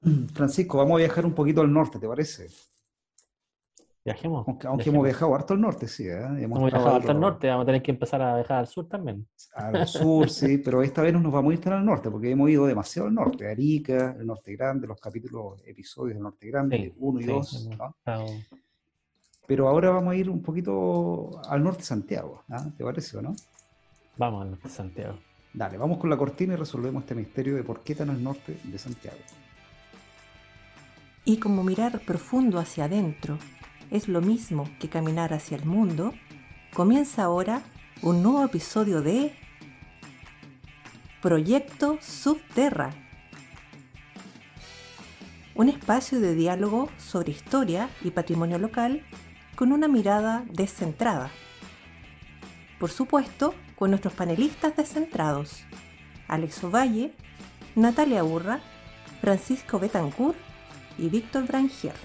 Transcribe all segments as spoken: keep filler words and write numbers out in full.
Francisco, vamos a viajar un poquito al norte, ¿te parece? Viajemos, Aunque, aunque hemos viajado viajemos. harto al norte, sí, ¿eh? Hemos Hemos estado viajado ahí hasta el los, norte, vamos a tener que empezar a viajar al sur también. al sur, sí, pero esta vez no nos vamos a ir tan al norte, porque hemos ido demasiado al norte, Arica, el Norte Grande, los capítulos, episodios del Norte Grande, Sí, uno y sí, dos, hemos ¿no? estado- Pero ahora vamos a ir un poquito al norte de Santiago, ¿ah? ¿Te parece o no? vamos al norte de Santiago. Dale, vamos con la cortina y resolvemos este misterio de por qué tan al norte de Santiago. Y como mirar profundo hacia adentro es lo mismo que caminar hacia el mundo, comienza ahora un nuevo episodio de Proyecto Subterra, un espacio de diálogo sobre historia y patrimonio local con una mirada descentrada. Por supuesto, con nuestros panelistas descentrados, Alex Ovalle, Natalia Urra, Francisco Betancourt y Víctor Brangier.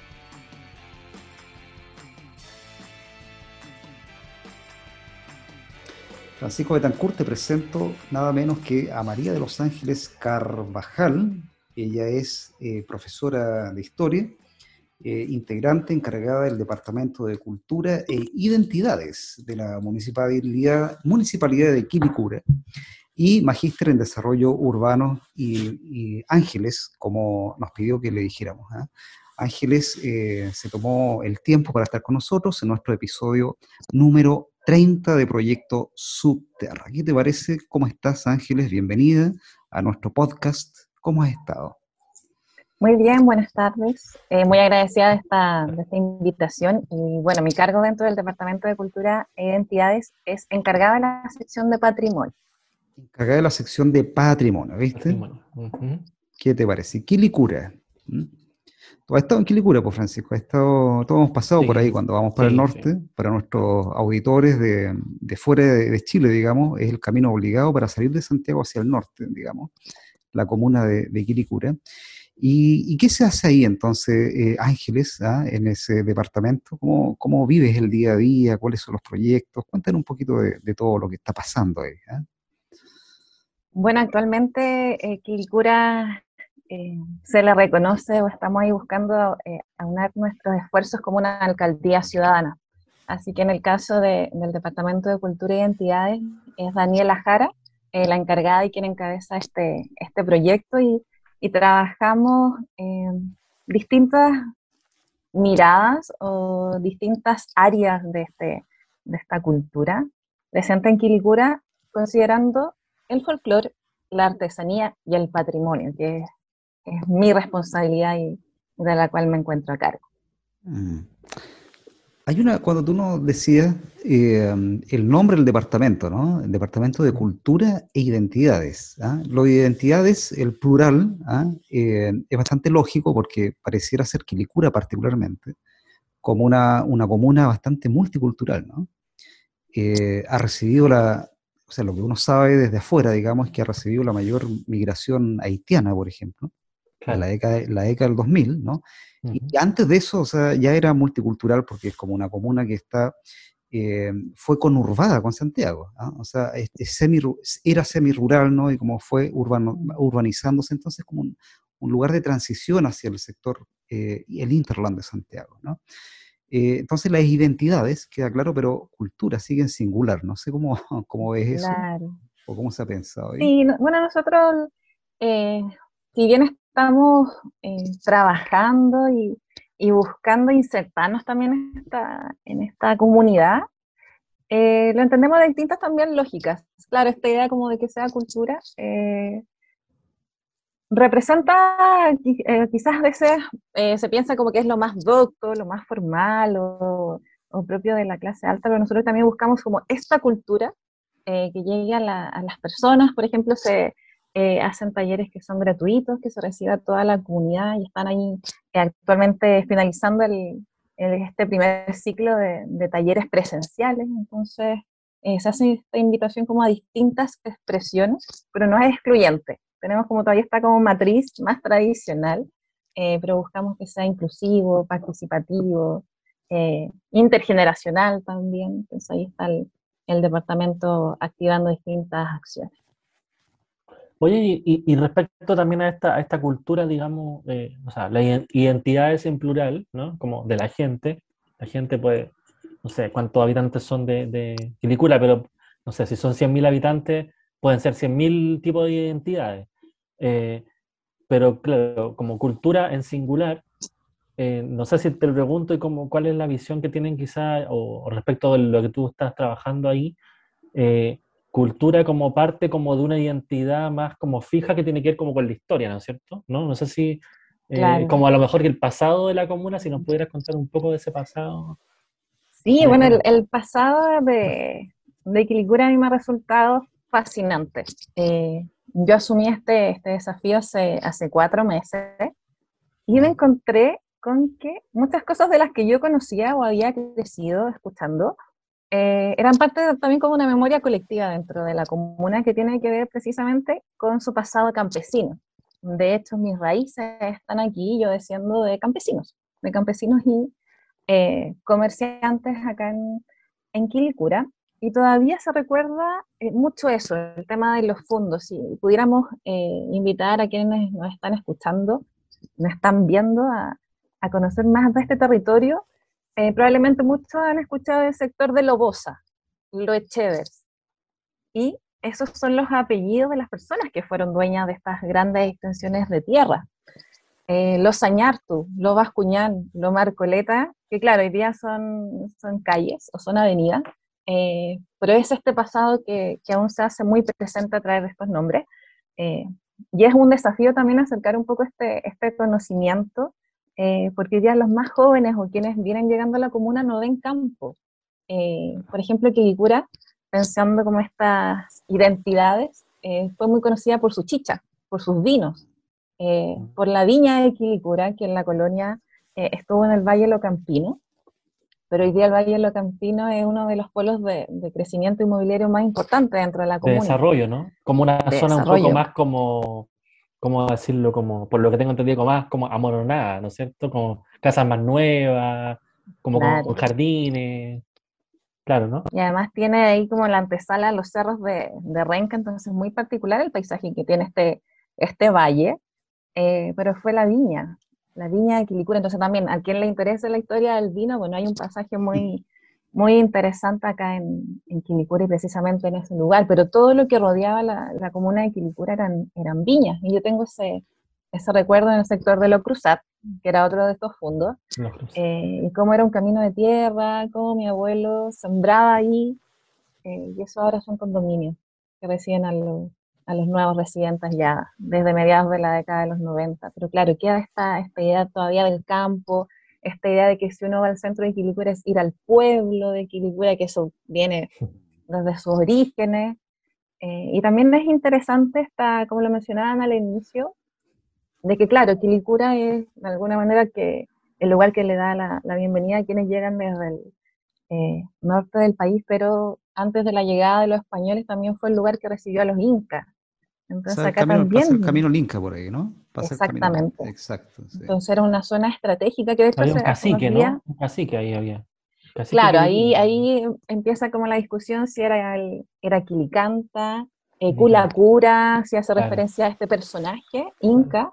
Francisco Betancourt, te presento nada menos que a María de los Ángeles Carvajal. Ella es eh, profesora de historia, eh, integrante encargada del Departamento de Cultura e Identidades de la Municipalidad, Municipalidad de Quilicura y magíster en Desarrollo Urbano y, y Ángeles, como nos pidió que le dijéramos, ¿eh? Ángeles eh, se tomó el tiempo para estar con nosotros en nuestro episodio número treinta de Proyecto Subterra. ¿Qué te parece? ¿Cómo estás, Ángeles? Bienvenida a nuestro podcast. ¿Cómo has estado? Muy bien, buenas tardes. Eh, muy agradecida de esta, de esta invitación. Y bueno, mi cargo dentro del Departamento de Cultura e Identidades es encargada de la sección de patrimonio. Encargada de la sección de patrimonio, ¿viste? Patrimonio. Ujú. ¿Qué te parece? Quilicura. ¿Mm? ¿Tú has estado en Quilicura, pues, Francisco? ¿Has estado, todos hemos pasado por ahí Sí, cuando vamos para el sí, sí. norte? Para nuestros auditores de, de fuera de, de Chile, digamos, es el camino obligado para salir de Santiago hacia el norte, digamos, la comuna de, de Quilicura. ¿Y, y qué se hace ahí entonces, eh, Ángeles, ¿ah? En ese departamento? ¿Cómo, cómo vives el día a día? ¿Cuáles son los proyectos? Cuéntanos un poquito de, de todo lo que está pasando ahí. ¿Ah? Bueno, actualmente eh, Quilicura eh, se le reconoce o estamos ahí buscando eh, aunar nuestros esfuerzos como una alcaldía ciudadana. Así que en el caso de, del Departamento de Cultura e Identidades es Daniela Jara, eh, la encargada y quien encabeza este, este proyecto y, y trabajamos en distintas miradas o distintas áreas de, este, de esta cultura presente en Quilicura, considerando el folclore, la artesanía y el patrimonio, que es, es mi responsabilidad y de la cual me encuentro a cargo. Mm. Hay una, cuando tú nos decías eh, el nombre del departamento, ¿no? El Departamento de Cultura e Identidades. ¿Ah? Lo de identidades, el plural, ¿ah? Eh, es bastante lógico porque pareciera ser Quilicura particularmente, como una, una comuna bastante multicultural, ¿no? Eh, ha recibido la, o sea, lo que uno sabe desde afuera, digamos, es que ha recibido la mayor migración haitiana, por ejemplo, en la Claro. década, la década del dos mil, ¿no? Y Ujú. antes de eso, o sea, ya era multicultural porque es como una comuna que está, eh, fue conurbada con Santiago, ¿ah? O sea, es, es semi, era semi-rural, ¿no? Y como fue urbano, urbanizándose, entonces como un, un lugar de transición hacia el sector, eh, y el hinterland de Santiago, ¿no? Eh, entonces las identidades, queda claro, pero cultura sigue en singular. No sé cómo, cómo ves eso Claro. o cómo se ha pensado ahí. Sí, no- bueno, nosotros, eh, si bien estamos eh, trabajando y, y buscando insertarnos también en esta, en esta comunidad, eh, lo entendemos de distintas también lógicas. Claro, esta idea como de que sea cultura eh, representa, qui- eh, quizás a veces eh, se piensa como que es lo más docto, lo más formal o, o propio de la clase alta, pero nosotros también buscamos como esta cultura eh, que llegue a, la- a las personas. Por ejemplo, se eh, hacen talleres que son gratuitos, que se recibe a toda la comunidad y están ahí eh, actualmente finalizando el, el- este primer ciclo de, de talleres presenciales. Entonces, eh, se hace esta invitación como a distintas expresiones, pero no es excluyente. Tenemos como todavía está como matriz más tradicional, eh, pero buscamos que sea inclusivo, participativo, eh, intergeneracional también. Entonces ahí está el, el departamento activando distintas acciones. Oye, y, y- y respecto también a esta, a esta cultura, digamos, eh, o sea, las iden- identidades en plural, ¿no? Como de la gente, la gente puede, no sé cuántos habitantes son de, de Quilicura, pero no sé, si son cien mil habitantes, pueden ser cien mil tipos de identidades. Eh, pero claro, como cultura en singular, eh, no sé si te lo pregunto y como, cuál es la visión que tienen quizá, o, o respecto de lo que tú estás trabajando ahí, eh, cultura como parte como de una identidad más como fija que tiene que ver como con la historia, ¿no es cierto? ¿No? No sé si, eh, Claro. como a lo mejor que el pasado de la comuna, si nos pudieras contar un poco de ese pasado. Sí, Estaría bueno, el, bueno. el pasado de, de Quilicura a mí me ha resultado fascinante. Eh, yo asumí este, este desafío hace, hace cuatro meses y me encontré con que muchas cosas de las que yo conocía o había crecido escuchando eh, eran parte de- también como una memoria colectiva dentro de la comuna que tiene que ver precisamente con su pasado campesino. De hecho, mis raíces están aquí, yo desciendo de campesinos, de campesinos y eh, comerciantes acá en, en Quilicura, y todavía se recuerda eh, mucho eso, el tema de los fondos. Si pudiéramos eh, invitar a quienes nos están escuchando, nos están viendo a, a conocer más de este territorio, eh, probablemente muchos han escuchado el sector de Lobosa, lo Echevers, y esos son los apellidos de las personas que fueron dueñas de estas grandes extensiones de tierra. Eh, los Sañartu, los Bascuñán, los Marcoleta, que claro, hoy día son, son calles o son avenidas, eh, pero es este pasado que, que aún se hace muy presente a través de estos nombres. Eh, y es un desafío también acercar un poco este, este conocimiento, eh, porque hoy día los más jóvenes o quienes vienen llegando a la comuna no ven campo. Eh, por ejemplo, Quilicura, pensando como estas identidades, eh, fue muy conocida por su chicha, por sus vinos, eh, por la viña de Quilicura, que en la colonia eh, estuvo en el Valle Locampino, pero hoy día el Valle Locampino es uno de los polos de, de crecimiento inmobiliario más importantes dentro de la De comuna, desarrollo, ¿no? Como una de zona un poco desarrollo. más como, ¿cómo decirlo? Como, por lo que tengo entendido, como más como amoronada, ¿no es cierto? Como casas más nuevas, como con Claro. jardines, claro, ¿no? Y además tiene ahí como la antesala los cerros de, de Renca, entonces es muy particular el paisaje que tiene este, este valle, eh, pero fue la viña, la viña de Quilicura. Entonces también, a quien le interese la historia del vino, bueno, hay un pasaje muy, muy interesante acá en, en Quilicura y precisamente en ese lugar, pero todo lo que rodeaba la, la comuna de Quilicura eran, eran viñas, y yo tengo ese, ese recuerdo en el sector de Lo Cruzat, que era otro de estos fundos, Los cruces. eh, y cómo era un camino de tierra, cómo mi abuelo sembraba ahí, eh, y eso ahora son condominios que reciben a los, a los nuevos residentes ya desde mediados de la década de los noventa. Pero claro, queda esta, esta idea todavía del campo, esta idea de que si uno va al centro de Quilicura es ir al pueblo de Quilicura, que eso viene desde sus orígenes. Eh, y también es interesante, esta, como lo mencionaban al inicio, de que claro, Quilicura es de alguna manera que el lugar que le da la, la bienvenida a quienes llegan desde el eh, norte del país, pero antes de la llegada de los españoles también fue el lugar que recibió a los incas. O Entonces sea, el acá camino, pasa el también, camino Linca por ahí, ¿no? Pasa el camino Linca. exactamente. Exacto, sí. Entonces era una zona estratégica que de hecho Había un hace, hace unos cacique, días, ¿no? Un cacique ahí había. Cacique claro, Quilicura. ahí, ahí empieza como la discusión si era, el, era Quilicanta, eh, Quilicante. Culacura, si hace Claro, referencia a este personaje, claro. inca,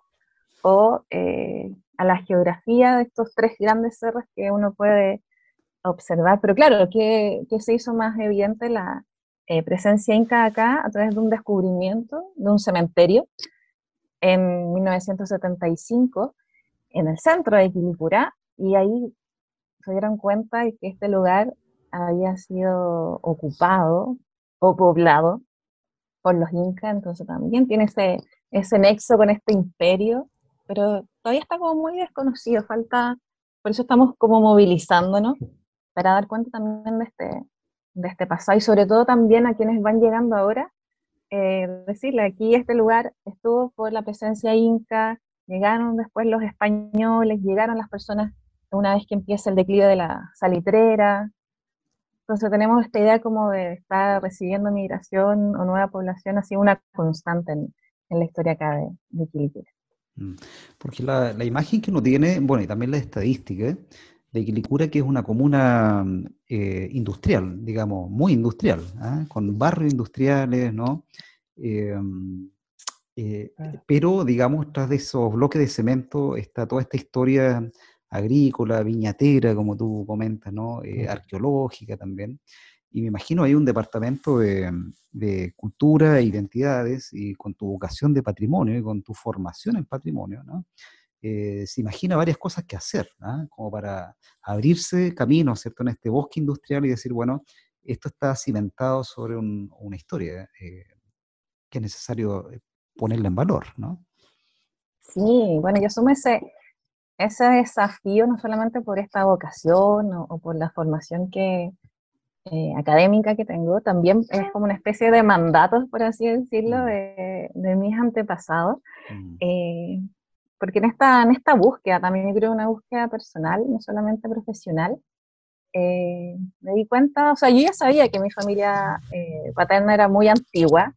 o eh, a la geografía de estos tres grandes cerros que uno puede observar. Pero claro, que, que se hizo más evidente la eh, presencia inca acá a través de un descubrimiento de un cementerio en mil novecientos setenta y cinco en el centro de Quilicura, y ahí se dieron cuenta de que este lugar había sido ocupado o poblado por los incas, entonces también tiene ese, ese nexo con este imperio, pero todavía está como muy desconocido, falta, por eso estamos como movilizándonos para dar cuenta también de este, de este pasado, y sobre todo también a quienes van llegando ahora, eh, decirle, aquí este lugar estuvo por la presencia inca, llegaron después los españoles, llegaron las personas una vez que empieza el declive de la salitrera, entonces tenemos esta idea como de estar recibiendo migración o nueva población, así una constante en, en la historia acá de, de Quilicura. Mm. Porque la, la imagen que uno tiene, bueno, y también la estadística de Quilicura, que es una comuna mm, eh, industrial, digamos, muy industrial, ¿ah? Con barrios industriales, ¿no? Eh, Eh, Claro. pero, digamos, tras de esos bloques de cemento está toda esta historia agrícola, viñatera, como tú comentas, ¿no? Eh, Mm. arqueológica también. Y me imagino hay un departamento de, de cultura e identidades, y con tu vocación de patrimonio y con tu formación en patrimonio, ¿no? Eh, se imagina varias cosas que hacer, ¿ah? Como para abrirse camino, ¿cierto?, en este bosque industrial y decir, bueno, esto está cimentado sobre un- una historia eh, que es necesario eh, ponerla en valor, ¿no? Sí, bueno, yo asumo ese, ese desafío no solamente por esta vocación o, o por la formación que, eh, académica que tengo, también es como una especie de mandatos, por así decirlo, Mm, de, de mis antepasados, mm, eh, porque en esta, en esta búsqueda, también yo creo una búsqueda personal, no solamente profesional, eh, me di cuenta, o sea, yo ya sabía que mi familia eh, paterna era muy antigua,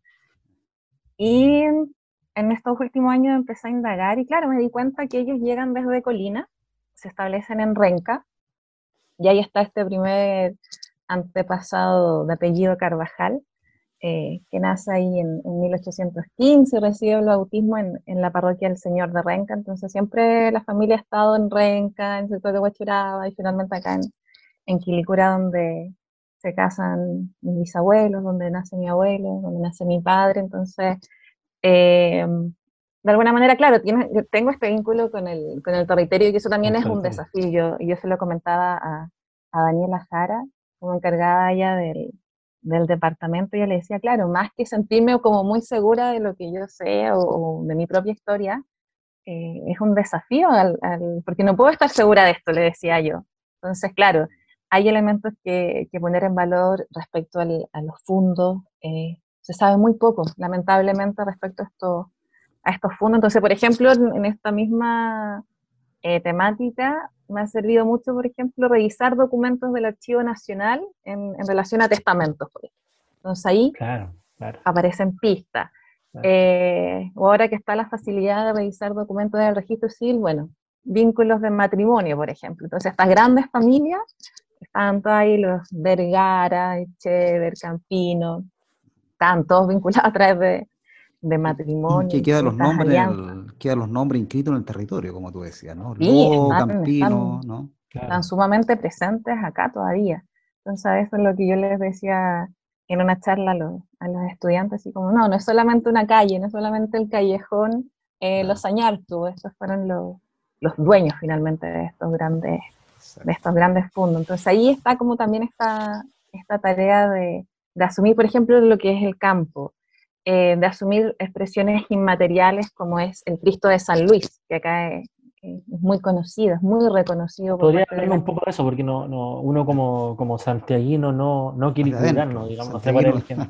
y en estos últimos años empecé a indagar, y claro, me di cuenta que ellos llegan desde Colina, se establecen en Renca, y ahí está este primer antepasado de apellido Carvajal, eh, que nace ahí en, en mil ochocientos quince y recibe el bautismo en, en la parroquia del Señor de Renca. Entonces siempre la familia ha estado en Renca, en el sector de Huachuraba, y finalmente acá en, en Quilicura, donde se casan mis bisabuelos, donde nace mi abuelo, donde nace mi padre. Entonces, eh, de alguna manera, claro, tiene, yo tengo este vínculo con el, con el territorio, y eso también El es un territorio. desafío. Yo, yo se lo comentaba a, a Daniela Jara, como encargada ella del, del departamento. Yo le decía, claro, más que sentirme como muy segura de lo que yo sé o, o de mi propia historia, eh, es un desafío, al, al, porque no puedo estar segura de esto, le decía yo. Entonces, claro, hay elementos que, que poner en valor respecto al, a los fondos. Eh, se sabe muy poco, lamentablemente, respecto a estos, a estos fondos. Entonces, por ejemplo, en, en esta misma eh, temática, me ha servido mucho, por ejemplo, revisar documentos del Archivo Nacional en, en relación a testamentos, por ejemplo. Entonces ahí Claro, claro, aparecen pistas. claro. Eh, o ahora que está la facilidad de revisar documentos del registro civil, bueno, vínculos de matrimonio, por ejemplo. Entonces, estas grandes familias, estaban todos ahí los Vergara, Echever, Campino, estaban todos vinculados a través de, de Que, matrimonio que y quedan los estas nombres en alianzas. el, quedan los nombres inscritos en el territorio, como tú decías, ¿no? Sí, Lugo, están, Campino, están, ¿no? están Claro. sumamente presentes acá todavía. Entonces, eso es lo que yo les decía en una charla a los, a los estudiantes, así como, no, no es solamente una calle, no es solamente el callejón eh, Claro, Los Añartu, estos fueron los, los dueños finalmente de estos grandes, de exacto. estos grandes fondos. Entonces, ahí está como también esta, esta tarea de, de asumir, por ejemplo, lo que es el campo, eh, de asumir expresiones inmateriales como es el Cristo de San Luis, que acá es, es muy conocido, es muy reconocido por Podría parte de hablarme la... un poco de eso, porque no, no, uno como, como santiaguino, no, no Más de quilicurano, adentro, digamos, no sé cuál es santiaguino, el gen,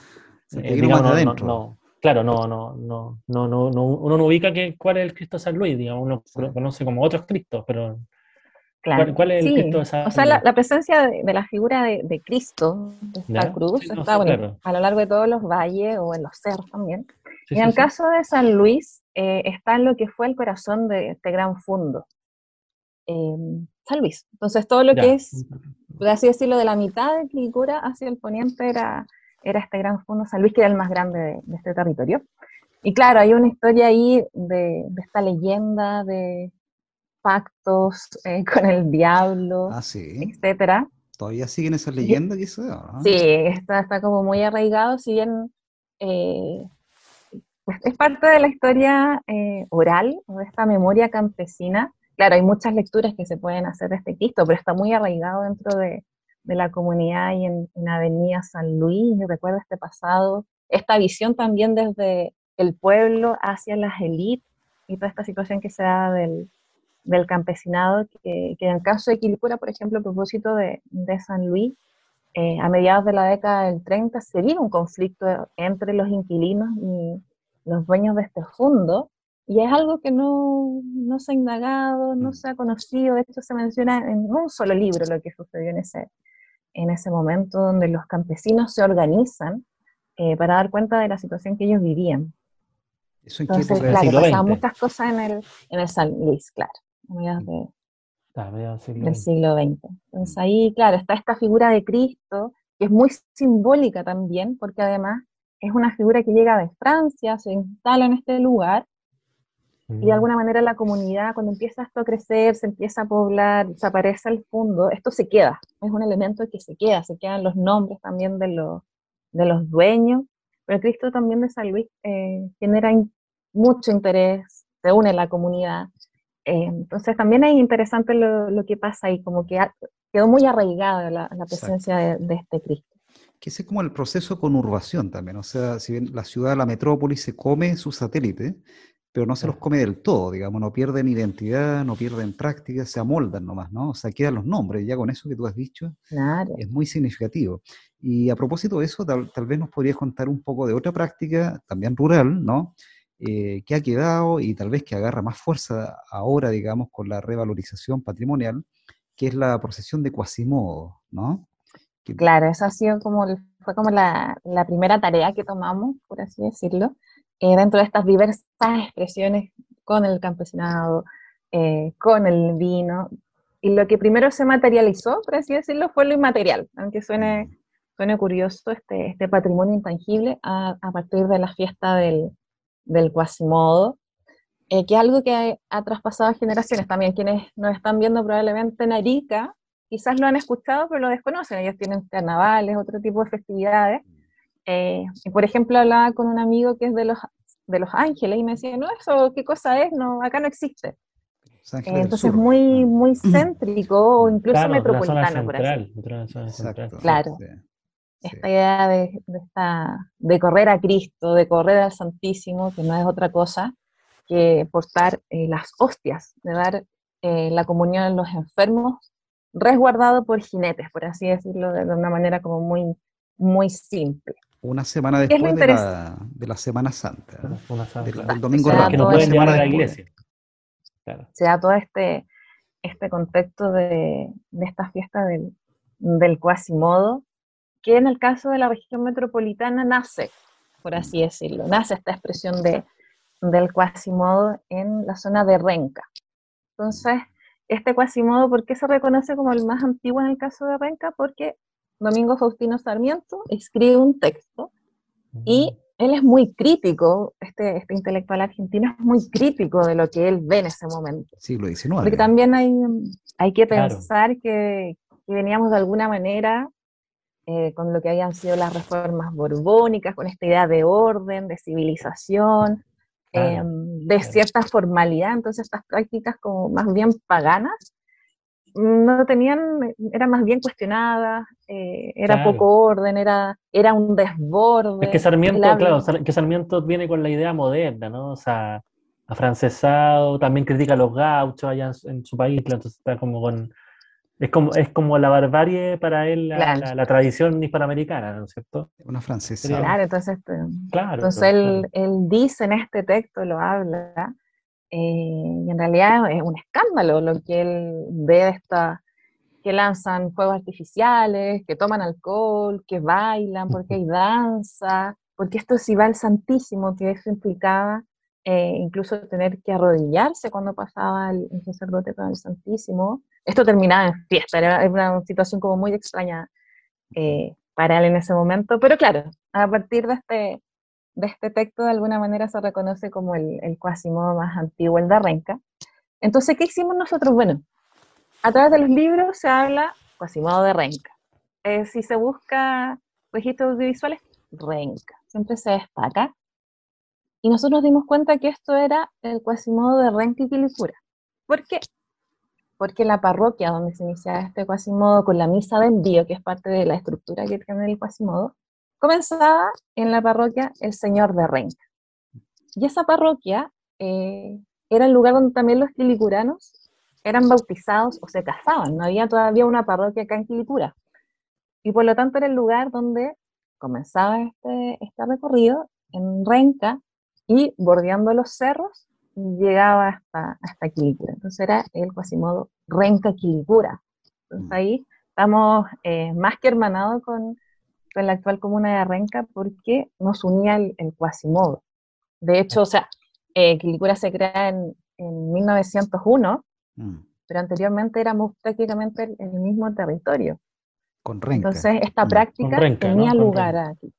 eh, santiaguino más digamos, de no, no, adentro. no, claro, no, no, no, no, no, no, uno no ubica que, cuál es el Cristo de San Luis, digamos, uno Exacto. conoce como otros Cristos, pero ¿cuál, Claro, cuál es el Cristo de sí. O San sea, la, Luis? la presencia de, de la figura de, de Cristo, de esta ¿Ya? Sí, cruz, no, está, sí, bueno, claro. a lo largo de todos los valles o en los cerros también. Sí, Y en sí, el sí. caso de San Luis, eh, está en lo que fue el corazón de este gran fondo, eh, San Luis. Entonces, todo lo que Ya. es, por así decirlo, de la mitad de Quilicura hacia el poniente era, era este gran fondo San Luis, que era el más grande de, de este territorio. Y claro, hay una historia ahí de, de esta leyenda de pactos eh, con el diablo, Ah, sí. etcétera. Todavía siguen esas Y, leyendas, quizás, sí, ¿no? está, está como muy arraigado, si bien eh, pues es parte de la historia eh, oral o de esta memoria campesina. Claro, hay muchas lecturas que se pueden hacer de este Cristo, pero está muy arraigado dentro de, de la comunidad y en, en Avenida San Luis. Yo recuerdo este pasado, esta visión también desde el pueblo hacia las élites y toda esta situación que se da del, del campesinado, que, que en el caso de Quilicura, por ejemplo, a propósito de, de San Luis, eh, a mediados de la década del treinta se vive un conflicto entre los inquilinos y los dueños de este fondo, y es algo que no, no se ha indagado, no Mm. se ha conocido. De hecho se menciona en un solo libro lo que sucedió en ese, en ese momento, donde los campesinos se organizan eh, para dar cuenta de la situación que ellos vivían. ¿Eso en qué Entonces, época Al claro, es? siglo pasaban veinte. muchas cosas en el, en el San Luis, claro, a mediados de, Ah, mediados del siglo del veinte. siglo veinte. Mm. Entonces ahí, claro, está esta figura de Cristo, que es muy simbólica también, porque además es una figura que llega de Francia, se instala en este lugar, y de alguna manera la comunidad, cuando empieza esto a crecer, se empieza a poblar, desaparece el fondo, esto se queda, es un elemento que se queda, se quedan los nombres también de los, de los dueños, pero el Cristo también de San Luis eh, genera in, mucho interés, se une la comunidad, eh, entonces también es interesante lo, lo que pasa ahí, como que ha, quedó muy arraigada la, la presencia de, de este Cristo. Que ese es como el proceso de conurbación también, o sea, si bien la ciudad, la metrópoli se come sus satélites, pero no se los come del todo, digamos, no pierden identidad, no pierden práctica, se amoldan nomás, ¿no? O sea, quedan los nombres, ya con eso que tú has dicho, Claro. es muy significativo. Y a propósito de eso, tal, tal vez nos podrías contar un poco de otra práctica, también rural, ¿no? Eh, que ha quedado y tal vez que agarra más fuerza ahora, digamos, con la revalorización patrimonial, que es la procesión de Quasimodo, ¿no? Que, Claro, esa ha sido como, fue como la, la primera tarea que tomamos, por así decirlo, eh, dentro de estas diversas expresiones con el campesinado, eh, con el vino, y lo que primero se materializó, por así decirlo, fue lo inmaterial, aunque suene, suene curioso este, este patrimonio intangible a, a partir de la fiesta del, del Quasimodo, eh, que es algo que ha, ha traspasado generaciones también. Quienes nos están viendo probablemente en Arica, quizás lo han escuchado, pero lo desconocen. Ellos tienen carnavales, otro tipo de festividades. Eh, y por ejemplo, hablaba con un amigo que es de los, de Los Ángeles y me decía, no, eso, ¿qué cosa es? No, acá no existe. Los Ángeles Eh, del entonces, Sur. muy, Ah. muy céntrico o incluso Claro, la zona metropolitano, por así central. decirlo. Otra zona central. Exacto. Claro. Sí, sí. Esta idea de, de, esta, de correr a Cristo, de correr al Santísimo, que no es otra cosa que portar eh, las hostias, de dar eh, la comunión a los enfermos, resguardado por jinetes, por así decirlo, de, de una manera como muy, muy simple. Una semana ¿Qué es lo después de interesante? la, de la Semana Santa, ¿eh? Una zona, del, claro. del Exacto, Domingo se de da Que Ramos, no todo una pueden este, llegar semana a la después. iglesia. Claro. se da todo este, este contexto de, de esta fiesta del, del Quasimodo, que en el caso de la región metropolitana nace, por así decirlo, nace esta expresión de, del Quasimodo en la zona de Renca. Entonces, este Quasimodo, ¿por qué se reconoce como el más antiguo en el caso de Renca? Porque Domingo Faustino Sarmiento escribe un texto y él es muy crítico, este, este intelectual argentino es muy crítico de lo que él ve en ese momento. Siglo Porque diecinueve. también hay, hay que Claro. pensar que, que veníamos de alguna manera eh, con lo que habían sido las reformas borbónicas, con esta idea de orden, de civilización, eh, Claro, de claro. cierta formalidad. Entonces estas prácticas como más bien paganas no tenían, eran más bien cuestionadas, eh, era Claro. poco orden, era, era un Es desborde. que Él Sarmiento, habla, claro, Sar- que Sarmiento viene con la idea moderna, ¿no? O sea, afrancesado, también critica a los gauchos allá en su, en su país, claro, entonces está como con... Es como, es como la barbarie para él, la, claro, la, la tradición hispanoamericana, ¿no es cierto? Una francesa. Sería- claro, entonces, eh, Claro, entonces claro. él, él dice en este texto, lo habla, eh, y en realidad es un escándalo lo que él ve de esta, que lanzan fuegos artificiales, que toman alcohol, que bailan, porque hay danza, porque esto sí va al Santísimo, que eso implicaba eh, incluso tener que arrodillarse cuando pasaba el, el sacerdote con el Santísimo. Esto terminaba en fiesta, era, era una situación como muy extraña eh, para él en ese momento, pero claro, a partir de este, de este texto de alguna manera se reconoce como el, el Quasimodo más antiguo, el de Renca. Entonces, ¿qué hicimos nosotros? Bueno, a través de los libros se habla Quasimodo de Renca. Eh, si se busca registros audiovisuales, Renca, siempre se destaca. Y nosotros nos dimos cuenta que esto era el Quasimodo de Renca y Quilicura. ¿Por qué? Porque la parroquia donde se iniciaba este Quasimodo con la misa de envío, que es parte de la estructura que tiene el Quasimodo, comenzaba en la parroquia El Señor de Renca. Y esa parroquia eh, era el lugar donde también los quilicuranos eran bautizados o se casaban. No había todavía una parroquia acá en Quilicura. Y por lo tanto era el lugar donde comenzaba este, este recorrido en Renca y bordeando los cerros llegaba hasta, hasta Quilicura. Entonces era el Quasimodo Renca-Quilicura. Entonces ahí estamos eh, más que hermanados con, con la actual comuna de Renca porque nos unía el, el Quasimodo. De hecho, o sea, eh, Quilicura se crea en, en mil novecientos uno, Mm. pero anteriormente éramos prácticamente el, el mismo territorio. Con Renca. Entonces, esta Mm. Con práctica Renca, tenía ¿no? Con lugar Renca. aquí. Claro.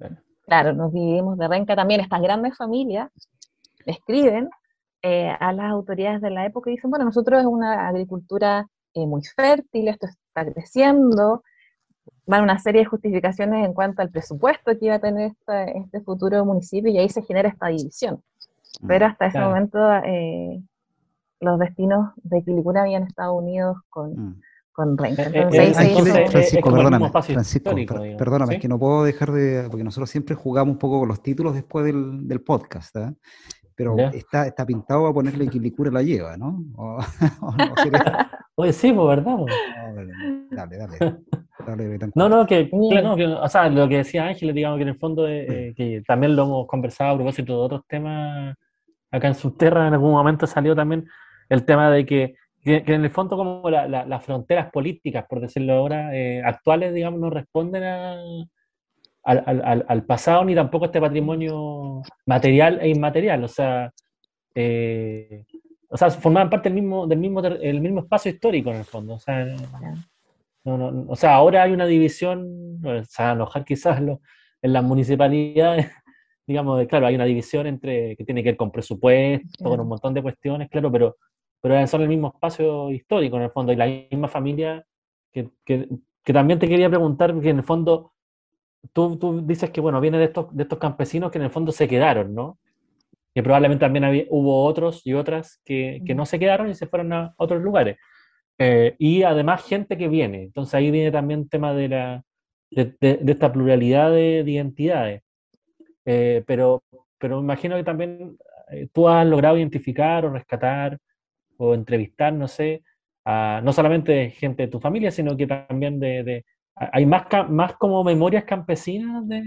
claro, nos dividimos de renca también. Estas grandes familias escriben eh, a las autoridades de la época y dicen, bueno, nosotros es una agricultura eh, muy fértil, esto está creciendo, van una serie de justificaciones en cuanto al presupuesto que iba a tener esta, este futuro municipio, y ahí se genera esta división. Pero hasta ese Claro. momento eh, los destinos de Quilicura habían estado unidos con, Mm. con Renca. Eh, eh, Entonces eh, ahí se entonces hizo... Ángeles, eh, es Francisco, como el mismo perdóname, espacio Francisco, histórico, per- digamos, perdóname, es ¿sí? que no puedo dejar de, porque nosotros siempre jugamos un poco con los títulos después del, del podcast, ¿ah? Pero ¿Ya? está, está pintado a ponerle Quilicura la lleva, ¿no? O, o no, sería- Oye, sí, pues, ¿verdad, po? no, pero no. Dale, dale, dale, No, Betancourt. no, que, claro, Sí, no, que, o sea, lo que decía Ángeles, digamos que en el fondo, eh, eh, que también lo hemos conversado a propósito de otros temas acá en Subterra, en algún momento salió también el tema de que, que, que en el fondo como la- la- las fronteras políticas, por decirlo ahora, eh, actuales, digamos, no responden a, al, al- al- al pasado ni tampoco a este patrimonio material e inmaterial, o sea, eh, o sea, formaban parte del mismo, del mismo, ter- el mismo espacio histórico en el fondo, o sea, claro. no, no, no, o sea, ahora hay una división, bueno, se van a enojar quizás lo- en las municipalidades, digamos, de- claro, hay una división entre que tiene que ver con presupuesto, con un Claro. montón de cuestiones, claro, pero, pero son el mismo espacio histórico en el fondo, y la misma familia que, que, que también te quería preguntar, que en el fondo tú, tú dices que, bueno, viene de estos, de estos campesinos que en el fondo se quedaron, ¿no? Que probablemente también había- hubo otros y otras que, que no se quedaron y se fueron a otros lugares. Eh, y además gente que viene. Entonces ahí viene también el tema de, la, de, de- de esta pluralidad de, de identidades. Eh, pero, pero me imagino que también eh, tú has logrado identificar o rescatar o entrevistar, no sé, a, no solamente gente de tu familia, sino que también de... de- hay más, ca- más como memorias campesinas de,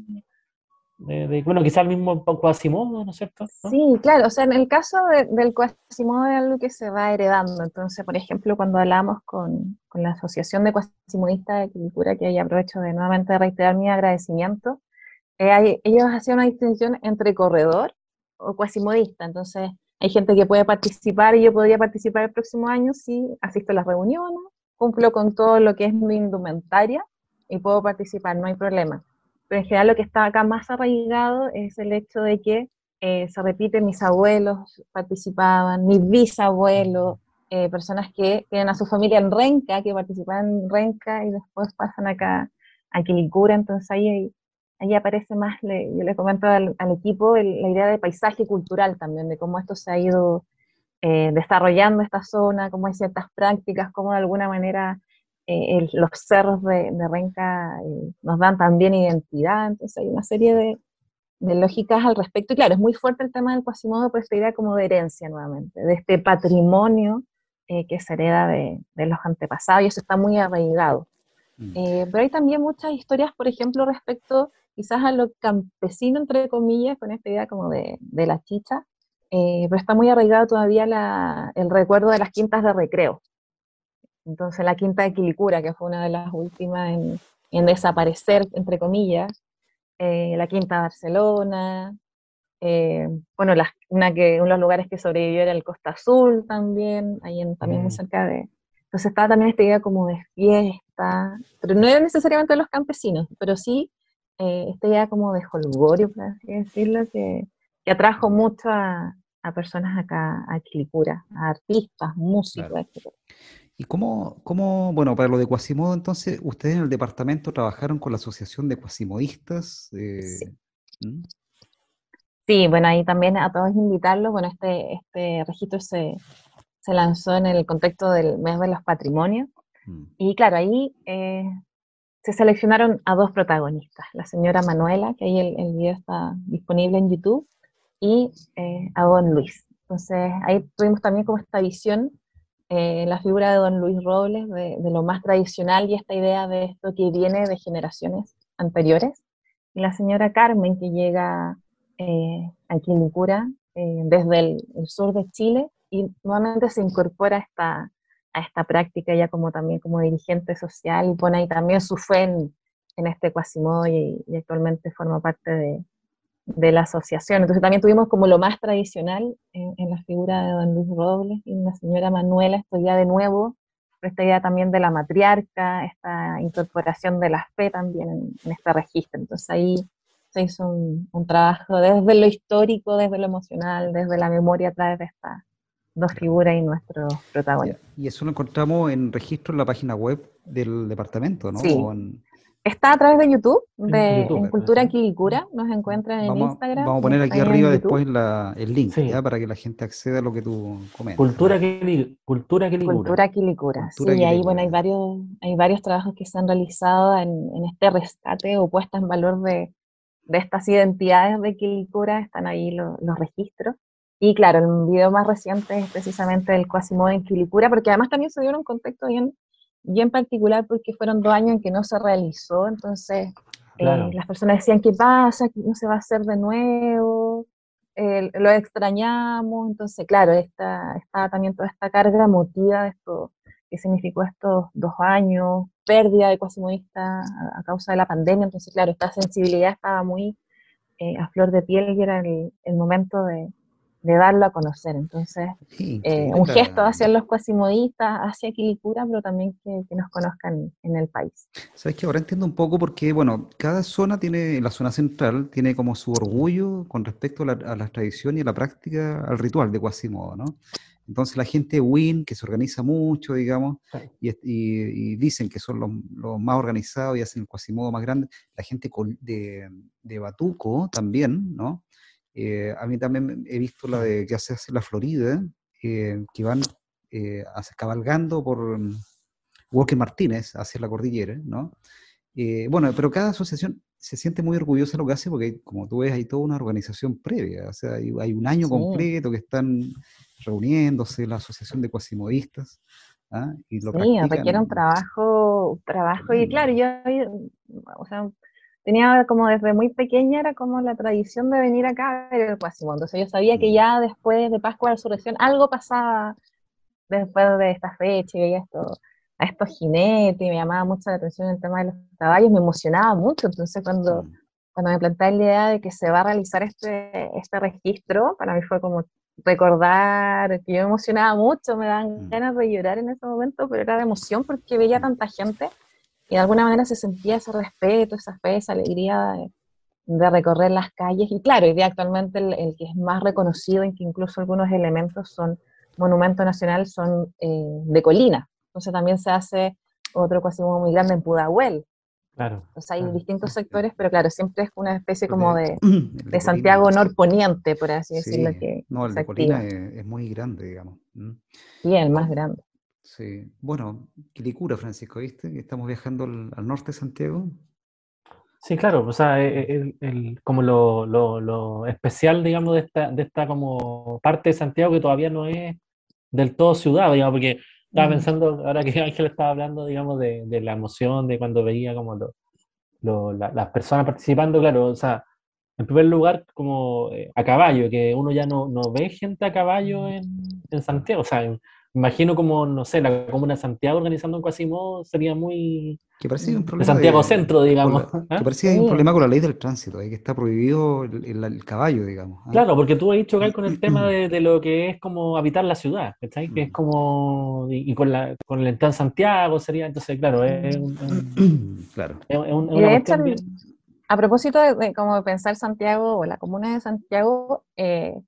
de- de- bueno, quizás el mismo Quasimodo, ¿no es cierto? ¿No? Sí, claro, o sea, en el caso de- del Quasimodo es algo que se va heredando. Entonces, por ejemplo, cuando hablamos con, con la Asociación de Quasimodistas de Quilicura, que ahí aprovecho de nuevamente reiterar mi agradecimiento, eh, hay- ellos hacían una distinción entre corredor o cuasimodista. Entonces, hay gente que puede participar y yo podría participar el próximo año si asisto a las reuniones, cumplo con todo lo que es mi indumentaria y puedo participar, no hay problema. Pero en general lo que está acá más arraigado es el hecho de que eh, se repite, mis abuelos participaban, mis bisabuelos, eh, personas que tienen a su familia en Renca, que participan en Renca y después pasan acá a Quilicura. Entonces ahí hay ahí aparece más, le, yo le comento al, al equipo el, la idea de paisaje cultural también, de cómo esto se ha ido eh, desarrollando esta zona, cómo hay ciertas prácticas, cómo de alguna manera eh, el, los cerros de, de Renca eh, nos dan también identidad. Entonces hay una serie de, de lógicas al respecto. Y claro, es muy fuerte el tema del Quasimodo por esta idea como de herencia nuevamente, de este patrimonio eh, que se hereda de, de los antepasados, y eso está muy arraigado. Mm. Eh, pero hay también muchas historias, por ejemplo, respecto quizás a lo campesino, entre comillas, con esta idea como de, de la chicha, eh, pero está muy arraigado todavía la, el recuerdo de las quintas de recreo. Entonces, la quinta de Quilicura, que fue una de las últimas en, en desaparecer, entre comillas, eh, la quinta de Barcelona, eh, bueno, las, una que, uno de los lugares que sobrevivió era el Costa Azul también, ahí en, también muy Mm. cerca de... Entonces estaba también esta idea como de fiesta, pero no era necesariamente de los campesinos, pero sí eh, esta idea como de jolgorio, por así decirlo, que, que atrajo mucho a, a personas acá a Quilicura, a artistas, Claro. músicos, etcétera. ¿Y cómo, cómo, bueno, para lo de Quasimodo, entonces, ustedes en el departamento trabajaron con la Asociación de Quasimodistas? Sí. Eh, ¿mm? Sí, bueno, ahí también a todos invitarlos. Bueno, este, este registro se, se lanzó en el contexto del mes de los patrimonios. Mm. Y claro, ahí eh, se seleccionaron a dos protagonistas, la señora Manuela, que ahí el, el video está disponible en YouTube, y eh, a don Luis. Entonces ahí tuvimos también como esta visión, eh, la figura de don Luis Robles, de, de lo más tradicional y esta idea de esto que viene de generaciones anteriores, y la señora Carmen, que llega eh, a Quilicura eh, desde el, el sur de Chile, y nuevamente se incorpora a esta a esta práctica ya como también como dirigente social, y pone ahí también su fe en, en este Quasimodo, y, y actualmente forma parte de, de la asociación. Entonces también tuvimos como lo más tradicional en, en la figura de don Luis Robles y la señora Manuela, esto ya de nuevo, esta idea también de la matriarca, esta incorporación de la fe también en, en este registro. Entonces ahí se hizo un, un trabajo desde lo histórico, desde lo emocional, desde la memoria a través de estas dos figuras y nuestros Ya. protagonistas. Y eso lo encontramos en registro en la página web del departamento, ¿no? Sí, O en, está a través de YouTube, En de, YouTube, en puede Cultura ser. Quilicura, nos encuentran en vamos, a, Instagram vamos a y poner está aquí ahí arriba en YouTube. después la, el link, ¿ya? Sí, Para que la gente acceda a lo que tú comentas. ¿Ah? cultura que, li- cultura que ligura. Cultura Quilicura, sí, Cultura y ahí bueno, hay Quilicura. varios, hay varios trabajos que se han realizado en, en este rescate o puesta en valor de, de estas identidades de Quilicura, están ahí lo- los registros. Y claro, el video más reciente es precisamente el Quasimodo en Quilicura, porque además también se dio en un contexto bien, bien particular, porque fueron dos años en que no se realizó, entonces eh, Claro. las personas decían, ¿qué pasa? ¿Que no se va a hacer de nuevo? Eh, lo extrañamos, entonces claro, esta, estaba también toda esta carga emotiva de esto que significó estos dos años, pérdida de cuasimodista a, a causa de la pandemia, entonces claro, esta sensibilidad estaba muy eh, a flor de piel y era el, el momento de, de darlo a conocer, entonces Sí, eh, increíble un gesto la... hacia los cuasimodistas, hacia Quilicura, pero también que, que nos conozcan en el país. Sabes que ahora entiendo un poco porque, bueno, cada zona tiene, la zona central tiene como su orgullo con respecto a la, a la tradición y a la práctica, al ritual de Quasimodo, ¿no? Entonces la gente de Win, que se organiza mucho, digamos, Claro. y, y- y dicen que son los, los más organizados y hacen el Quasimodo más grande, la gente col- de, de Batuco también, ¿no? Eh, a mí también he visto la de que se hace en la Florida, eh, que van eh, hace- cabalgando por mm, Walker Martínez hacia la cordillera, ¿no? Eh, bueno, pero cada asociación se siente muy orgullosa de lo que hace porque, como tú ves, hay toda una organización previa, o sea, hay, hay un año Sí, completo que están reuniéndose la asociación de cuasimodistas, ¿ah? Y lo sí, requiere un practican trabajo, un trabajo, y tremendo. claro, yo, o sea, tenía como desde muy pequeña, era como la tradición de venir acá a ver el Quasimodo, entonces yo sabía que Mm, ya después de Pascua de Resurrección algo pasaba después de esta fecha, y veía esto, a estos jinetes, y me llamaba mucho la atención el tema de los caballos, me emocionaba mucho, entonces cuando, mm, cuando me planteé la idea de que se va a realizar este, este registro, para mí fue como recordar que yo me emocionaba mucho, me daban mm, ganas de llorar en ese momento, pero era de emoción porque veía mm. tanta gente, y de alguna manera se sentía ese respeto, esa fe, esa alegría de, de recorrer las calles, y claro, hoy día actualmente el, el que es más reconocido, en que incluso algunos elementos son monumento nacional, son eh, de colina. Entonces también se hace otro Quasimodo muy grande en Pudahuel. Claro, Entonces hay claro. distintos Sí. sectores, pero claro, siempre es una especie El como de, de, el de de Colina, Santiago norponiente, por así decirlo, sí, que, no, que el se de Colina activa. es, es muy grande, digamos. ¿Mm? Y el más Bueno, grande. sí. Bueno, Quilicura, Francisco, ¿viste? Que estamos viajando al, al norte de Santiago. Sí, claro, o sea, e- e- el, el- como lo, lo- lo especial, digamos, de esta, de esta como parte de Santiago que todavía no es del todo ciudad, digamos, porque estaba Mm. pensando, ahora que Ángel estaba hablando, digamos, de, de la emoción, de cuando veía como lo- lo- la- las personas participando, claro, o sea, en primer lugar, como eh, a caballo, que uno ya no, no ve gente a caballo en, en Santiago, o sea, en- imagino como, no sé, la comuna de Santiago organizando un Quasimodo sería muy Que parece que hay un Mm. de problema Santiago de, Centro, con digamos. la- que ¿Ah? parece que hay un problema Sí, con la ley del tránsito, ahí que está prohibido el, el- el caballo, digamos. ¿Ah? Claro, porque tú has dicho que con el tema de, de lo que es como habitar la ciudad, ¿cachai? Que es Mm. como, y, y con la, con el entorno Santiago sería, entonces, claro, es, un- es un- Claro. es un- es y una de hecho, cuestión el- bien. a propósito de, de como pensar Santiago o la comuna de Santiago, eh,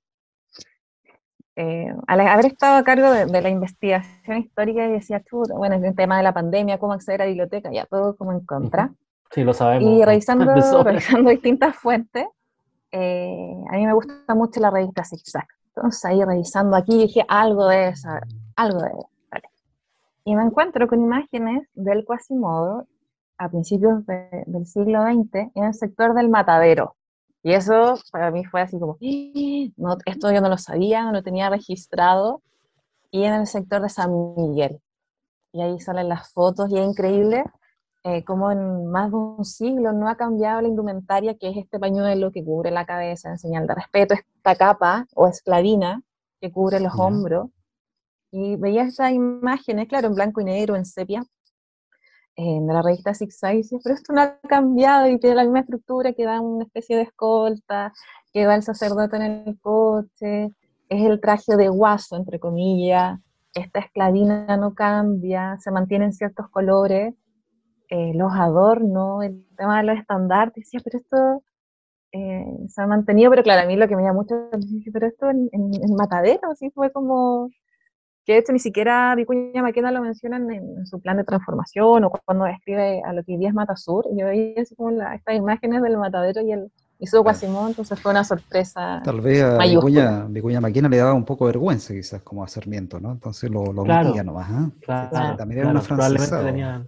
eh, al haber estado a cargo de, de la investigación histórica, y decía, chuta, bueno, el tema de la pandemia, cómo acceder a biblioteca, ya todo como en Ujú. contra. Sí, lo Y sabemos de revisando, sobra. revisando distintas fuentes, eh, a mí me gusta mucho la revista Zigzag. Entonces ahí revisando aquí dije, algo debe saber, algo debe saber. Y me encuentro con imágenes del Quasimodo a principios de- del siglo veinte en el sector del Matadero. Y eso para mí fue así como, "Ah, no, esto yo no lo sabía, no lo tenía registrado", y en el sector de San Miguel. Y ahí salen las fotos y es increíble eh, cómo en más de un siglo no ha cambiado la indumentaria, que es este pañuelo que cubre la cabeza en señal de respeto, esta capa o esclavina que cubre los Ya. hombros. Y veía estas imágenes, claro, en blanco y negro, en sepia, eh, de la revista Zigzag, y decía, pero esto no ha cambiado y tiene la misma estructura, que da una especie de escolta, que va el sacerdote en el coche, es el traje de guaso, entre comillas, esta esclavina no cambia, se mantienen ciertos colores, eh, los adornos, el tema de los estandartes, decía, pero esto eh, se ha mantenido, pero claro, a mí lo que me llama mucho, dije, pero esto en, en, en Matadero, así fue como, que de hecho ni siquiera Vicuña Maquena lo mencionan en, en su plan de transformación, o cuando describe a lo que hoy día es Matasur, yo veía así como la, estas imágenes del Matadero y el y su Claro. Quasimodo, entonces fue una sorpresa Tal vez a mayúscula. Vicuña, Vicuña Maquena le daba un poco de vergüenza, quizás, como a Sarmiento, ¿no? Entonces lo, lo omitía Claro, nomás, ¿ah? Sí, sí, claro, Claro. también era un claro. Probablemente afrancesado. tenían,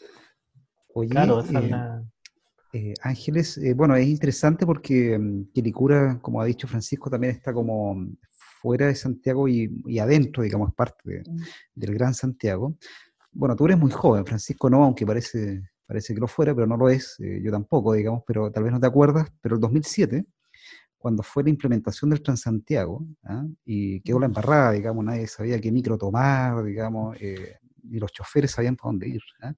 Oye, claro, esa es eh, la... eh, Ángeles, eh, bueno, es interesante porque mm, Quilicura, como ha dicho Francisco, también está como mm, fuera de Santiago y, y adentro, digamos, parte de- del Gran Santiago. Bueno, tú eres muy joven, Francisco no, aunque parece, parece que lo fuera, pero no lo es, eh, yo tampoco, digamos, pero tal vez no te acuerdas, pero el dos mil siete, cuando fue la implementación del Transantiago, ¿ah? Y quedó la embarrada, digamos, nadie sabía qué micro tomar, digamos, eh, y los choferes sabían para dónde ir, ¿ah?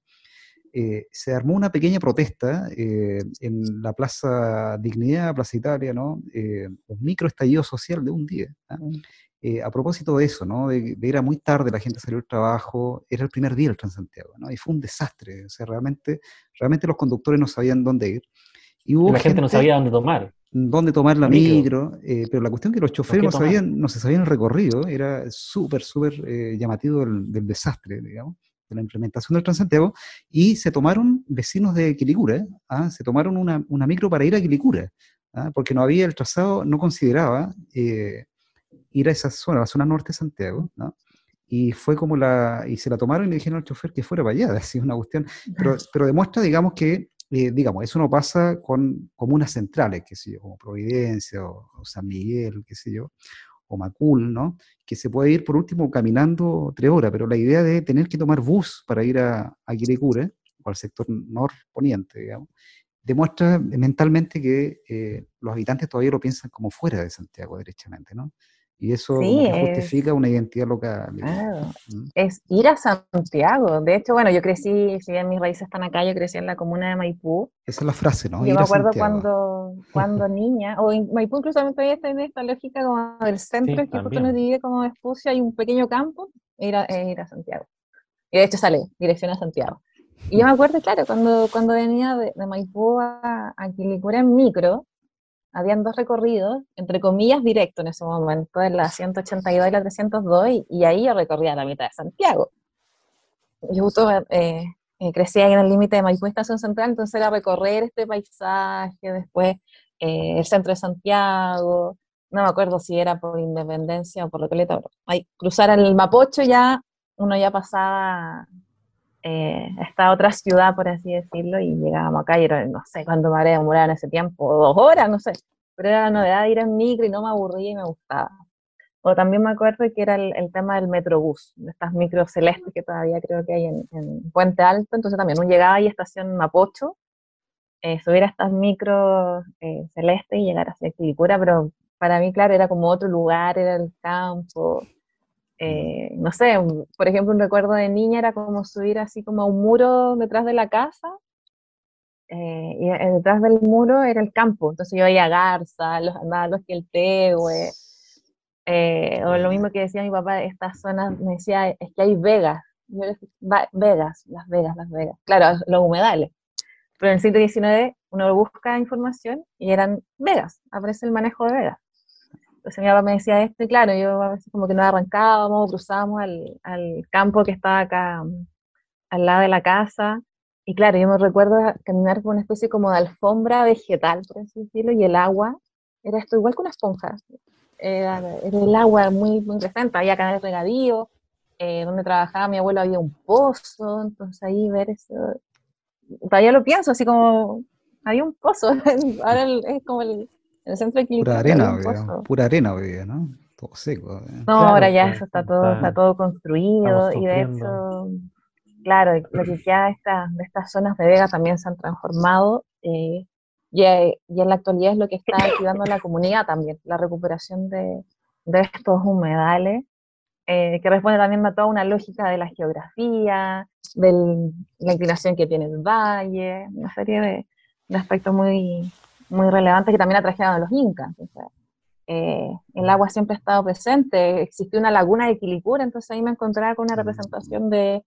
Eh, se armó una pequeña protesta eh, en la Plaza Dignidad, Plaza Italia, ¿no? Eh, un micro estallido social de un día, ¿ah? Eh, a propósito de eso, ¿no? De, de era muy tarde, la gente salió del trabajo, era el primer día del Transantiago, ¿no? Y fue un desastre, o sea, realmente, realmente los conductores no sabían dónde ir. Y Y hubo la gente no gente sabía dónde tomar, dónde tomar la la micro, micro, eh, pero la cuestión es que los o choferes qué no tomar. sabían, no se sabían el recorrido, era súper, súper eh, llamativo del, del desastre, digamos, de la implementación del Transantiago, y se tomaron vecinos de Quilicura, ¿ah? Se tomaron una, una micro para ir a Quilicura, ¿ah? Porque no había, el trazado no consideraba eh, ir a esa zona, la zona norte de Santiago, ¿no? Y fue como la, y se la tomaron y le dijeron al chofer que fuera para allá, así una cuestión, pero, pero demuestra, digamos, que, eh, digamos, eso no pasa con comunas centrales, qué sé yo, como Providencia o, o San Miguel, qué sé yo, o Macul, ¿no? Que se puede ir por último caminando tres horas, pero la idea de tener que tomar bus para ir a, a Quilicura, o al sector norponiente, digamos, demuestra mentalmente que eh, los habitantes todavía lo piensan como fuera de Santiago, derechamente, ¿no? Y eso como Sí, que es, justifica una identidad local, digamos. claro, ¿Mm? es ir a Santiago. De hecho, bueno, yo crecí, si bien mis raíces están acá, yo crecí en la comuna de Maipú. Esa es la frase, ¿no? Yo Ir me a acuerdo Santiago. cuando, cuando niña, o en Maipú incluso también todavía está en esta lógica como del Sí, centro, que justo nos también. divide como Espucio, hay un pequeño campo, e ir a, e ir a Santiago. Y de hecho sale, dirección a Santiago. Y yo me acuerdo, claro, cuando, cuando venía de, de Maipú a, a Quilicura en micro, habían dos recorridos, entre comillas, directo en ese momento, en la ciento ochenta y dos y la trescientos dos, y, y ahí yo recorría la mitad de Santiago. Yo justo eh, eh, crecí ahí en el límite de Maipú Estación Central, entonces era recorrer este paisaje, después eh, el centro de Santiago, no me acuerdo si era por Independencia o por Recoleta, pero ahí, cruzar el Mapocho ya, uno ya pasaba eh, a esta otra ciudad, por así decirlo, y llegábamos acá y era, no sé cuánto me habría demorado en ese tiempo, dos horas, no sé, pero era la novedad de ir en micro y no me aburría y me gustaba. O también me acuerdo que era el, el tema del Metrobús, de estas micros celestes que todavía creo que hay en, en Puente Alto, entonces también uno llegaba ahí a estación Mapocho, eh, subir a estas micros eh, celestes y llegar hacia Quilicura, pero para mí, claro, era como otro lugar, era el campo, Mm. eh, no sé, un- por ejemplo, un recuerdo de niña era como subir así como a un muro detrás de la casa, eh, y eh, detrás del muro era el campo, entonces yo veía garza, los, andaba los Queltehue, eh, o lo mismo Buena. que decía mi papá, estas zonas, me decía, es que hay vegas. Yo le decía, "Va- Vegas, Las Vegas, Las Vegas. Claro, los humedales. Pero en el siglo diecinueve uno busca información y eran vegas, aparece el manejo de vegas. Entonces mi papá me decía esto y claro, yo a veces como que nos arrancábamos, cruzábamos al, al campo que estaba acá mm, al lado de la casa. Y claro, yo me recuerdo caminar por una especie como de alfombra vegetal, por así decirlo, y el agua era esto igual que una esponja. Era, Claro. era el agua muy, muy presente, había canales regadíos, eh, donde trabajaba mi abuelo había un pozo, entonces ahí ver eso, todavía lo pienso, así como, había un pozo, ahora el- es como el, el centro de Pura Quilicura, pero había arena, un digamos, pozo. pura arena hoy día, ¿no? Todo seco. ¿Eh? No, ahora Claro, ya pues, eso está todo, está está- todo estamos construido, y de sufriendo. hecho, claro, lo que queda de, esta- de estas zonas de vega también se han transformado, eh, y, eh, y en la actualidad es lo que está activando la comunidad también, la recuperación de, de estos humedales, eh, que responde también a toda una lógica de la geografía, de la inclinación que tiene el valle, una serie de, de aspectos muy, muy relevantes que también atrajeron a los incas. O sea, eh, el agua siempre ha estado presente, existió una laguna de Quilicura, entonces ahí me encontraba con una Mm. representación de,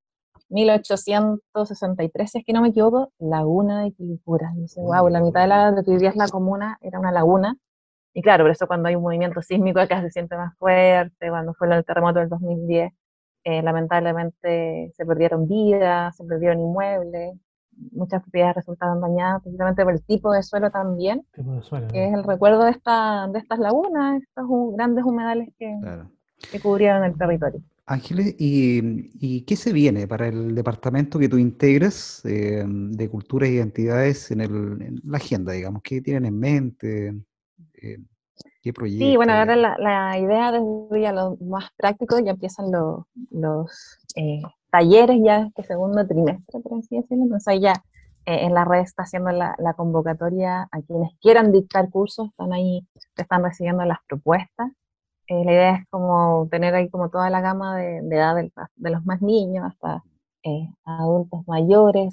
mil ochocientos sesenta y tres, si es que no me equivoco, laguna de Quilicura. Y dice, wow, la mitad de la de que hoy día es la comuna era una laguna. Y claro, por eso cuando hay un movimiento sísmico acá se siente más fuerte, cuando fue el terremoto del dos mil diez, eh, lamentablemente se perdieron vidas, se perdieron inmuebles, muchas propiedades resultaron dañadas, precisamente por el tipo de suelo también, Tipo de suelo, que ¿no? es el recuerdo de, esta, de estas lagunas, estos hu- grandes humedales que, Claro. que cubrieron el territorio. Ángeles, ¿y, y qué se viene para el departamento que tú integras eh, de culturas y identidades en, el, en la agenda, digamos? ¿Qué tienen en mente? Eh, ¿qué Sí, bueno, proyectos, ahora digamos? la, la idea desde ya lo más práctico, ya empiezan los, los eh, talleres ya de segundo trimestre, por así decirlo. Entonces ahí ya eh, en la red está haciendo la, la convocatoria a quienes quieran dictar cursos, están ahí, están recibiendo las propuestas. Eh, la idea es como tener ahí como toda la gama de, de edad del- de los más niños hasta eh, adultos mayores,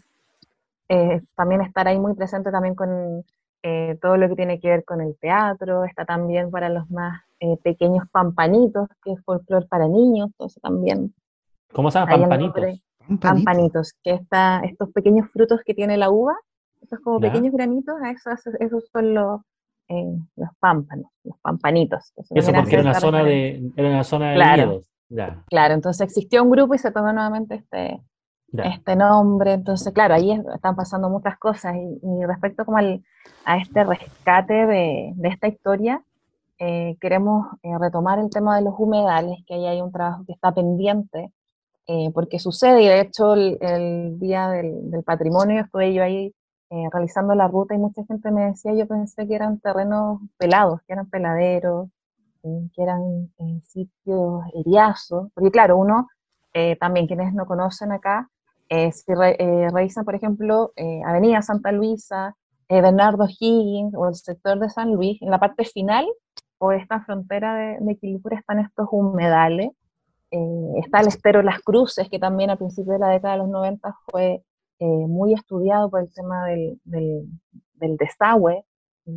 eh, también estar ahí muy presente también con eh, todo lo que tiene que ver con el teatro, está también para los más eh, pequeños pampanitos, que es folclore para niños, entonces también ¿Cómo se llama? ahí el nombre, Pampanitos. Pampanito. pampanitos, que está, estos pequeños frutos que tiene la uva, estos como ¿Ya? pequeños granitos, a esos, esos son los, eh, los pámpanos, los pampanitos, entonces Eso también porque hacer era una esta zona referencia. de, era una zona de Claro, viñedos. Ya, claro, entonces existió un grupo y se tomó nuevamente este ya. este nombre, entonces claro, ahí es- están pasando muchas cosas y, y respecto como al, a este rescate de, de esta historia, eh, queremos eh, retomar el tema de los humedales, que ahí hay un trabajo que está pendiente, eh, porque sucede, y de hecho el, el día del, del patrimonio estuve yo ahí eh, realizando la ruta y mucha gente me decía, yo pensé que eran terrenos pelados, que eran peladeros, eh, que eran eh, sitios eriazos, porque claro, uno, eh, también quienes no conocen acá, eh, si re- eh, revisan, por ejemplo, eh, Avenida Santa Luisa, eh, Bernardo Higgins o el sector de San Luis, en la parte final o esta frontera de, de Quilicura están estos humedales. Eh, está el estero Las Cruces, que también a principios de la década de los noventa fue eh, muy estudiado por el tema del, del, del desagüe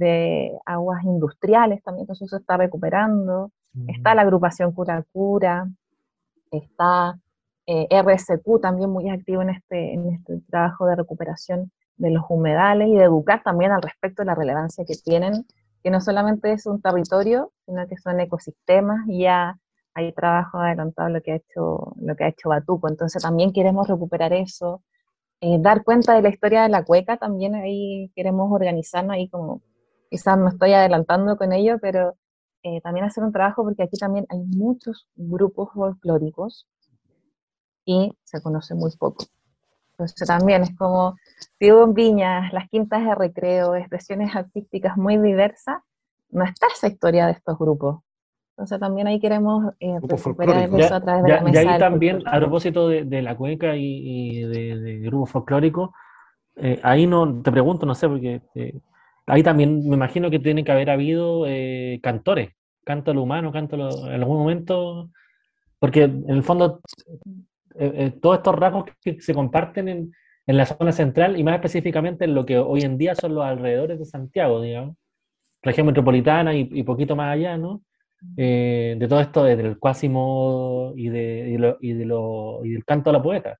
de aguas industriales también, entonces eso se está recuperando. Está Mm. la agrupación Cura Cura, está eh, R S Q también muy activo en este, en este trabajo de recuperación de los humedales y de educar también al respecto de la relevancia que tienen, que no solamente es un territorio, sino que son ecosistemas y ya hay trabajo adelantado lo que ha hecho, lo que ha hecho Batuco. Entonces también queremos recuperar eso, eh, dar cuenta de la historia de la cueca, también ahí queremos organizarnos ahí como, quizás me estoy adelantando con ello, pero eh, también hacer un trabajo porque aquí también hay muchos grupos folclóricos y se conoce muy poco. Entonces también es como, vivo en Viñas, las quintas de recreo, expresiones artísticas muy diversas, no está esa historia de estos grupos. Entonces también ahí queremos eh, Grupos recuperar folclóricos. eso Ya, a través de la ya, y mesa ahí del también, folclore. a propósito de, de la cueca y, y de, de grupo folclórico, eh, ahí no te pregunto, no sé, porque eh, ahí también me imagino que tiene que haber habido eh, cantores, canto al humano, canto a lo- en algún momento, porque en el fondo eh, eh, todos estos rasgos que se comparten en, en la zona central y más específicamente en lo que hoy en día son los alrededores de Santiago, digamos, región metropolitana y, y poquito más allá, ¿no? Eh, de todo esto, del Quasimodo y, de, y, lo- y, de lo, y del canto a la poeta,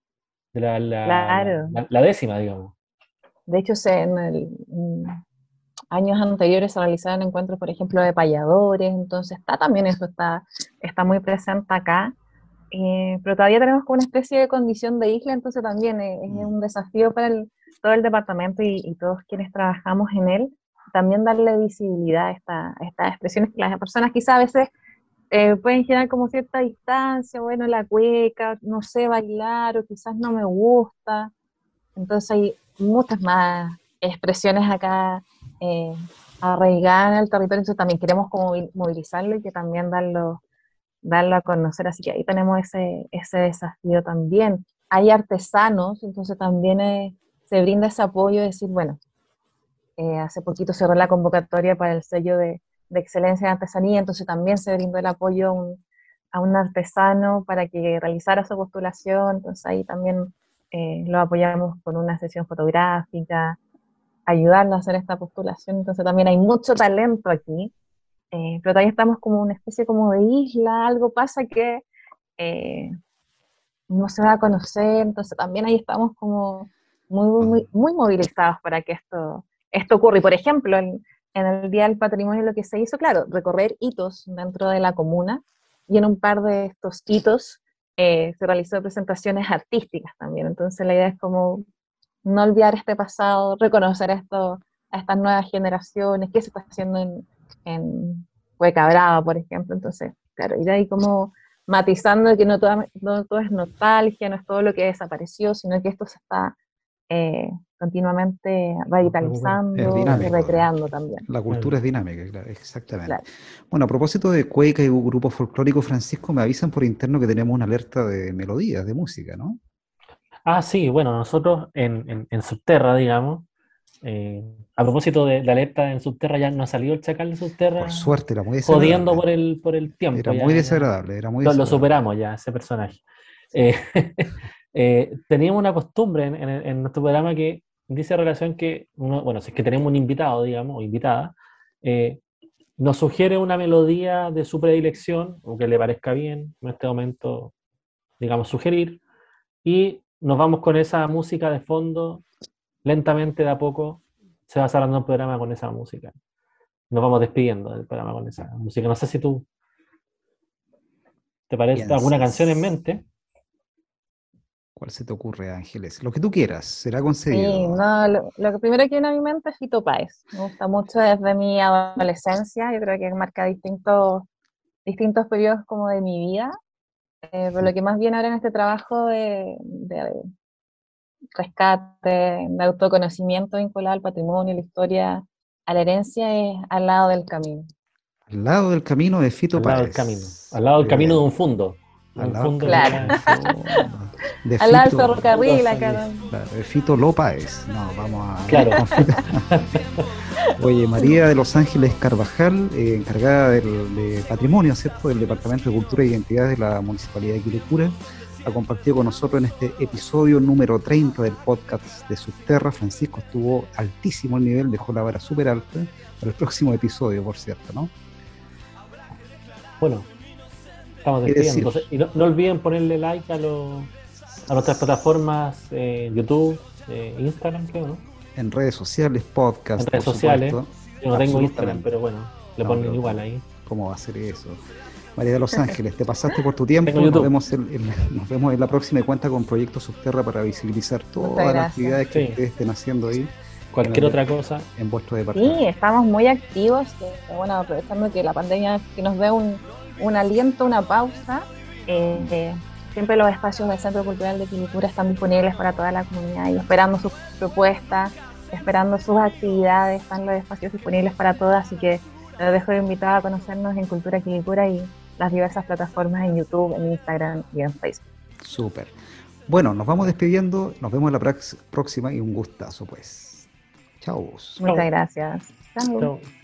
de la, la, la, Claro, la- la décima, digamos. de hecho se, en el, mm, años anteriores se realizaban encuentros, por ejemplo, de payadores, entonces está también eso, está, está muy presente acá. Eh, pero todavía tenemos como una especie de condición de isla, entonces también eh, es Mm. un desafío para el- todo el departamento y, y todos quienes trabajamos en él, también darle visibilidad a, esta- a estas expresiones que las personas quizás a veces eh, pueden generar como cierta distancia, bueno, la cueca, no sé bailar o quizás no me gusta, entonces hay muchas más expresiones acá eh, arraigadas en el territorio, entonces también queremos como movilizarlo y que también darlo darlo a conocer, así que ahí tenemos ese, ese desafío también. Hay artesanos, entonces también eh, se brinda ese apoyo de decir, bueno, eh, hace poquito cerró la convocatoria para el sello de, de excelencia en artesanía, entonces también se brindó el apoyo a un, a un artesano para que realizara su postulación, entonces ahí también eh, lo apoyamos con una sesión fotográfica, ayudarlo a hacer esta postulación, entonces también hay mucho talento aquí, eh, pero todavía estamos como una especie como de isla, algo pasa que eh, no se va a conocer, entonces también ahí estamos como muy, muy, muy movilizados para que esto, esto ocurra. Y por ejemplo, en, en el Día del Patrimonio lo que se hizo, claro, recorrer hitos dentro de la comuna, y en un par de estos hitos eh, se realizó presentaciones artísticas también. Entonces la idea es como no olvidar este pasado, reconocer esto, a estas nuevas generaciones, qué se está haciendo en, en Cueca Brava, por ejemplo. Entonces, claro, ir ahí como matizando que no todo, no todo es nostalgia, no es todo lo que desapareció, sino que esto se está eh, continuamente Es revitalizando y dinámico. recreando también. La cultura es dinámica, claro, exactamente. Claro. Bueno, a propósito de cueca y grupo folclórico, Francisco, me avisan por interno que tenemos una alerta de melodías, de música, ¿no? Ah, sí, bueno, nosotros en, en, en Subterra, digamos, eh, a propósito de la alerta en Subterra, ya no ha salido el chacal de Subterra Por suerte, era muy jodiendo desagradable. por el, por el tiempo. Era ya, muy ya desagradable, era muy lo, lo desagradable. superamos ya, ese personaje. Eh, eh, teníamos una costumbre en, en, en nuestro programa que dice relación que, uno, bueno, si es que tenemos un invitado, digamos, o invitada, eh, nos sugiere una melodía de su predilección, o que le parezca bien, en este momento, digamos, sugerir, y nos vamos con esa música de fondo, lentamente, de a poco, se va cerrando el programa con esa música. Nos vamos despidiendo del programa con esa música. No sé si tú te parece alguna canción en mente. ¿Cuál se te ocurre, Ángeles? Lo que tú quieras, será Sí, concedido. no, lo, lo que primero que viene a mi mente es Fito Páez. Me gusta mucho desde mi adolescencia, yo creo que marca distintos, distintos periodos como de mi vida, eh, pero lo que más viene ahora en este trabajo de, de rescate, de autoconocimiento vinculado al patrimonio, la historia, a la herencia, es Al lado del camino. Al lado del camino de Fito Al lado del Páez. camino. Al lado del Muy camino de bien. un fondo. Al Un lado fondo del que Claro. camino era- de fondo. De Al lado del Fito, ferrocarril, acá. claro, de Fito López. No, vamos a... Claro. Oye, María de Los Ángeles Carvajal, eh, encargada del, de patrimonio, ¿cierto?, del Departamento de Cultura e Identidad de la Municipalidad de Quilicura, ha compartido con nosotros en este episodio número treinta del podcast de Subterra. Francisco estuvo altísimo el nivel, dejó la vara súper alta para el próximo episodio, por cierto, ¿no? Bueno, estamos ¿Qué despidiendo. decir? Entonces, y no, no olviden ponerle like a, los a nuestras plataformas, eh, YouTube, eh, Instagram, creo, ¿no? En redes sociales, podcast, En redes por sociales. supuesto. Yo no tengo Instagram, Absolutamente. pero bueno, le No, ponen pero igual ahí. ¿Cómo va a ser eso? María de Los Ángeles, te pasaste por tu tiempo. Tengo Nos YouTube. vemos, en, en- nos vemos en la próxima y cuenta con Proyecto Subterra para visibilizar todas las gracias. actividades que Sí. ustedes estén haciendo ahí Cualquier en- otra cosa. en vuestro Sí, departamento. estamos muy activos, eh, bueno, aprovechando que la pandemia que nos dé un, un aliento, una pausa. eh, eh, siempre los espacios del Centro Cultural de Quilicura están disponibles para toda la comunidad y esperando sus propuestas, esperando sus actividades, están los espacios disponibles para todas, así que les dejo invitada a conocernos en Cultura Quilicura y las diversas plataformas en YouTube, en Instagram y en Facebook. Súper. Bueno, nos vamos despidiendo. Nos vemos en la prax- próxima y un gustazo, pues. Chau. Muchas gracias. Chao. Chao.